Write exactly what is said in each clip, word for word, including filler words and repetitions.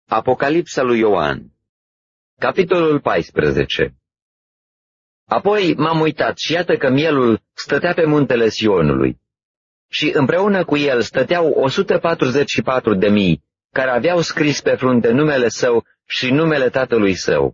Apocalipsa lui Ioan. Capitolul paisprezece. Apoi m-am uitat și iată că mielul stătea pe muntele Sionului. Și împreună cu el stăteau o sută patruzeci și patru de mii, care aveau scris pe frunte numele său și numele tatălui său.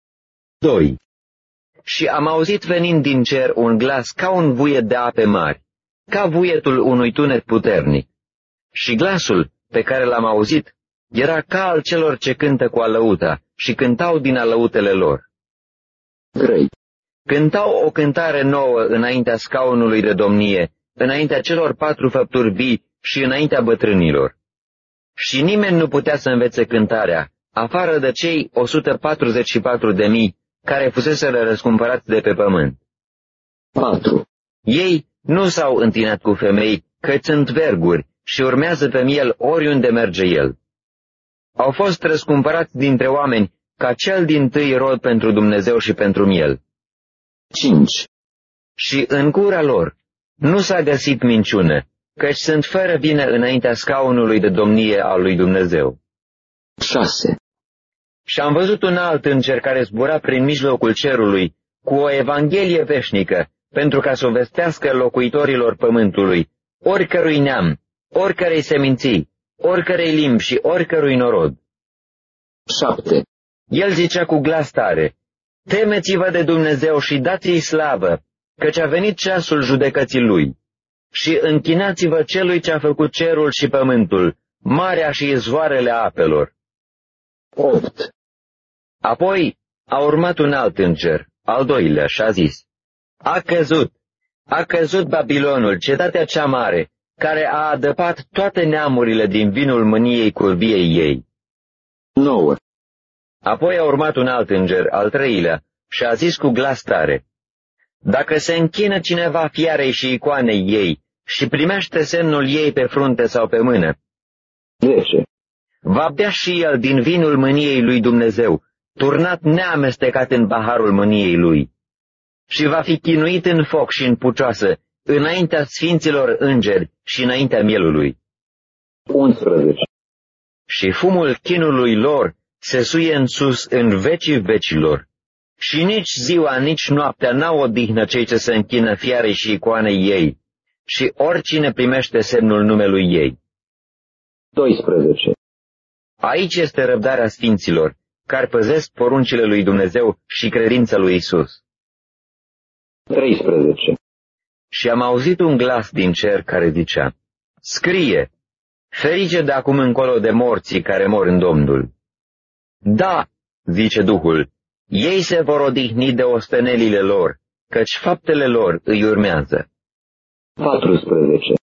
doi. Și am auzit venind din cer un glas ca un vuiet de ape mari, ca vuietul unui tunet puternic. Și glasul pe care l-am auzit era ca al celor ce cântă cu alăuta și cântau din alăutele lor. trei. Cântau o cântare nouă înaintea scaunului de domnie, înaintea celor patru făpturi vii și înaintea bătrânilor. Și nimeni nu putea să învețe cântarea, afară de cei o sută patruzeci și patru de mii care fuseseră răscumpărați de pe pământ. patru. Ei nu s-au întinat cu femei, căci sunt verguri și urmează pe miel oriunde merge el. Au fost răscumpărați dintre oameni ca cel dintâi rod pentru Dumnezeu și pentru miel. cinci. Și în gura lor nu s-a găsit minciună, căci sunt fără vină înaintea scaunului de domnie al lui Dumnezeu. șase. Și am văzut un alt înger care zbura prin mijlocul cerului cu o evanghelie veșnică, pentru ca să o vestească locuitorilor pământului, oricărui neam, oricărei seminții, oricărei limbi și oricărui norod. șapte. El zicea cu glas tare: temeți-vă de Dumnezeu și dați-i slavă, căci a venit ceasul judecății lui. Și închinați-vă celui ce a făcut cerul și pământul, marea și izvoarele apelor. opt. Apoi a urmat un alt înger, al doilea, și a zis: a căzut, a căzut Babilonul, cetatea cea mare, care a adăpat toate neamurile din vinul mâniei curviei ei. nouă. Apoi a urmat un alt înger, al treilea, și a zis cu glas tare: dacă se închină cineva fiarei și icoanei ei și primește semnul ei pe frunte sau pe mână, zece. Va bea și el din vinul mâniei lui Dumnezeu, turnat neamestecat în paharul mâniei lui, și va fi chinuit în foc și în pucioasă, înaintea sfinților îngeri și înaintea mielului. unsprezece. Și fumul chinului lor se suie în sus în vecii vecilor, și nici ziua, nici noaptea n-au odihnă cei ce se închină fiarei și icoanei ei, și oricine primește semnul numelui ei. doisprezece. Aici este răbdarea sfinților, care păzesc poruncile lui Dumnezeu și credința lui Isus. treisprezece. Și am auzit un glas din cer care zicea: scrie, ferice de acum încolo de morții care mor în Domnul. Da, zice Duhul, ei se vor odihni de ostenelile lor, căci faptele lor îi urmează. paisprezece.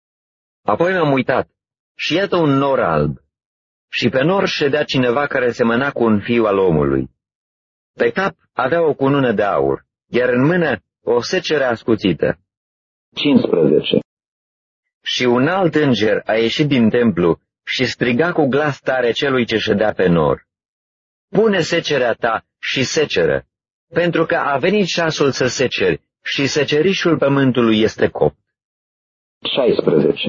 Apoi m-am uitat și iată un nor alb, și pe nor ședea cineva care semăna cu un fiu al omului. Pe cap avea o cunună de aur, iar în mână o secere ascuțită. cincisprezece. Și un alt înger a ieșit din templu și striga cu glas tare celui ce ședea pe nor: pune secerea ta și seceră, pentru că a venit ceasul să seceri și secerișul pământului este copt. șaisprezece.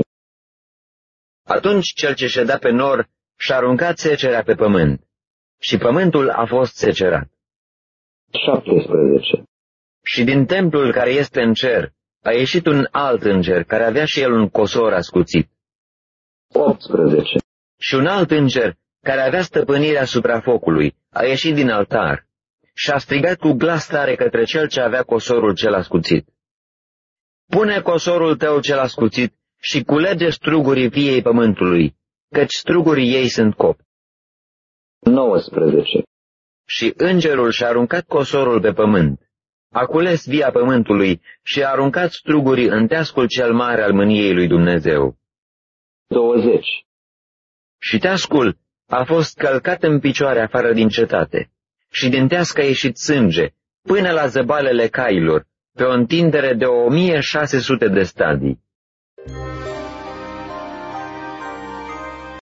Atunci cel ce ședea pe nor și-a aruncat secerea pe pământ, și pământul a fost secerat. șaptesprezece. Și din templul care este în cer a ieșit un alt înger care avea și el un cosor ascuțit. optsprezece. Și un alt înger care avea stăpânirea asupra focului a ieșit din altar și a strigat cu glas tare către cel ce avea cosorul cel ascuțit: pune cosorul tău cel ascuțit și culege strugurii viei pământului, căci strugurii ei sunt copți. nouăsprezece. Și îngerul și-a aruncat cosorul pe pământ, a cules via pământului și a aruncat strugurii în teascul cel mare al mâniei lui Dumnezeu. douăzeci. Și teascul a fost călcat în picioare afară din cetate, și din tească a ieșit sânge, până la zăbalele cailor, pe o întindere de o mie șase sute de stadii.